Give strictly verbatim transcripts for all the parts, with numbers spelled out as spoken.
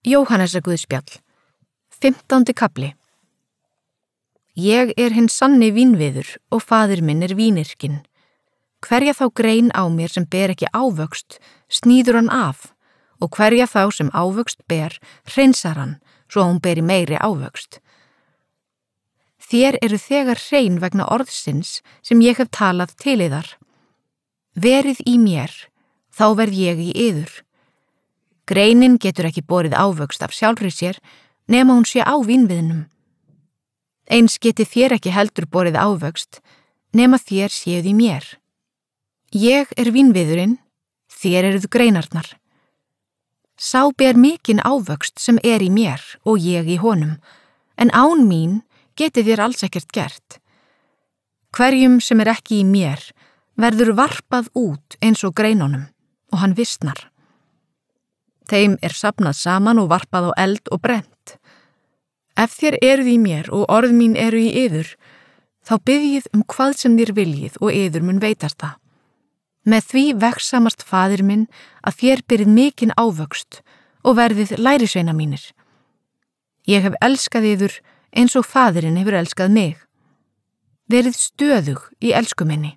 Jóhannesarguðspjall, fimmtándi kafli. Ég er hinn sanni vínviður og faðir minn er vínyrkinn. Hverja þá grein á mér sem ber ekki ávöxt, sníður hann af, og hverja þá sem ávöxt ber, hreinsar hann, svo hún beri meiri ávöxt. Þér eru þegar hrein vegna orðsins sem ég hef talað til yðar. Verið í mér, þá verð ég í yður. Greinin getur ekki borið ávöxt af sjálfri sér nema hún sé á vínviðnum. Eins geti þér ekki heldur borið ávöxt nema þér séuð í mér. Ég er vínviðurinn, þér eruð greinarnar. Sá ber mikinn ávöxt sem er í mér og ég í honum, en án mín geti þér alls ekkert gert. Hverjum sem er ekki í mér verður varpað út eins og greinunum og hann vissnar. Þeim er safnað saman og varpað á eld og brennt. Ef þér eruð í mér og orð mín eru í yður, þá biðjið um hvað sem þér viljið og yður mun veitast það. Með því vegsamast faðir minn að þér byrið mikinn ávöxt og verðið lærisveina mínir. Ég hef elskað yður eins og faðirinn hefur elskað mig. Verið stöðug í elsku minni.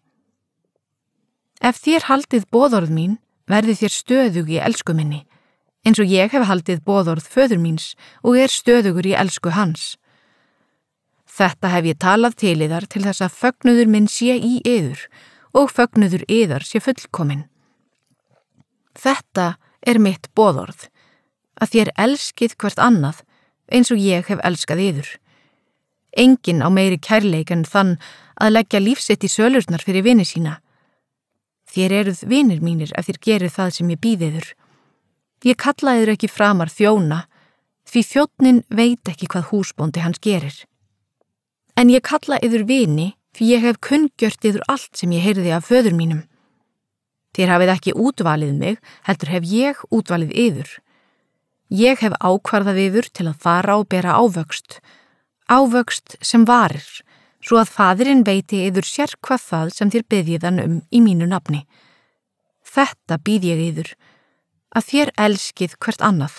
Ef þér haldið boðorð mín, verðið þér stöðug í elsku minni, eins og ég hef haldið boðorð föður míns og er stöðugur í elsku hans. Þetta hef ég talað til yðar til þess að fögnuður minn sé í yður og fögnuður yðar sé fullkominn. Þetta er mitt boðorð, að þér elskið hvert annað eins og ég hef elskað yður. Enginn á meiri kærleik en þann að leggja lífsitt í sölurnar fyrir vini sína. Þér eruð vinir mínir ef þér gerið það sem ég býð yður. Ég kalla yður ekki framar þjóna, því þjónninn veit ekki hvað húsbóndi hans gerir. En ég kalla yður vini, því ég hef kunngjört yður allt sem ég heyrði af föður mínum. Þér hafið ekki útvalið mig, heldur hef ég útvalið yður. Ég hef ákvarðað yður til að fara og bera ávöxt, ávöxt sem varir, svo að faðirinn veiti yður sérkvað það sem þér biðjið hann um í mínu nafni. Þetta býð ég yður, að þér elskið hvert annað.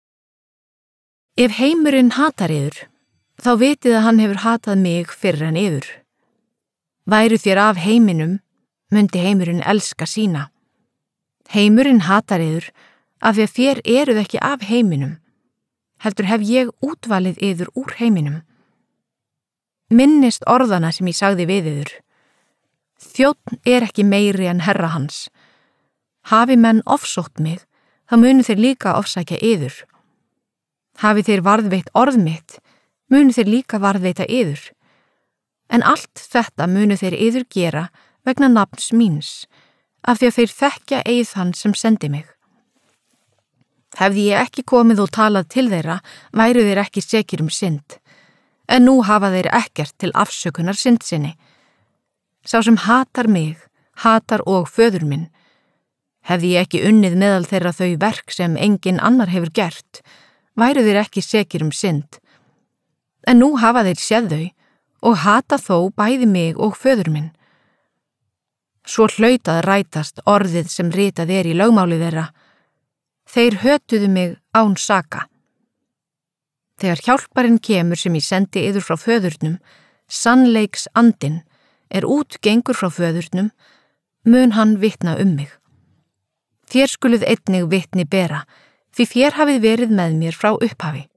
Ef heimurinn hatar yður, þá vitið að hann hefur hatað mig fyrr en yður. Væru þér af heiminum, mundi heimurinn elska sína. Heimurinn hatar yður af því að þér eruð ekki af heiminum, heldur hef ég útvalið yður úr heiminum. Minnist orðana sem ég sagði við yður. Þjónn er ekki meiri en herra hans. Hafi menn ofsótt mig, þá munu þeir líka ofsækja yður. Hafi þeir varðveitt orð mitt, munu þeir líka varðveita yður. En allt þetta munu þeir yður gera vegna nafns míns, af því að þeir þekkja eið hann sem sendi mig. Hefði ég ekki komið og talað til þeirra, væru þeir ekki sekir um synd, en nú hafa þeir ekkert til afsökunar synd sinni. Sá sem hatar mig, hatar og föður minn. Hefði ég ekki unnið meðal þeirra þau verk sem enginn annar hefur gert, væru þeir ekki sekir um synd. En nú hafa þeir séð þau og hata þó bæði mig og föður minn. Svo hlautað rætast orðið sem ritað er í lögmáli þeirra. Þeir hötuðu mig án saka. Þegar hjálparinn kemur sem ég sendi yður frá föðurnum, sannleiks andinn, er útgengur frá föðurnum, mun hann vitna um mig. Þér skuluð einnig vitni bera, því þér hafið verið með mér frá upphafi.